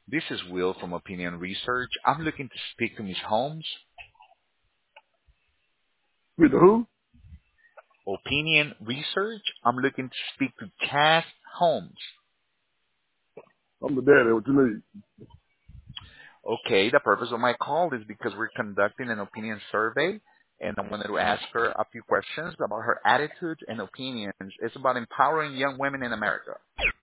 This is Will from Opinion Research. I'm looking to speak to Ms. Holmes. With who? Opinion Research. I'm looking to speak to Cass Holmes. I'm the daddy. What you need? Okay, the purpose of my call is because we're conducting an opinion survey, and I wanted to ask her a few questions about her attitudes and opinions. It's about empowering young women in America.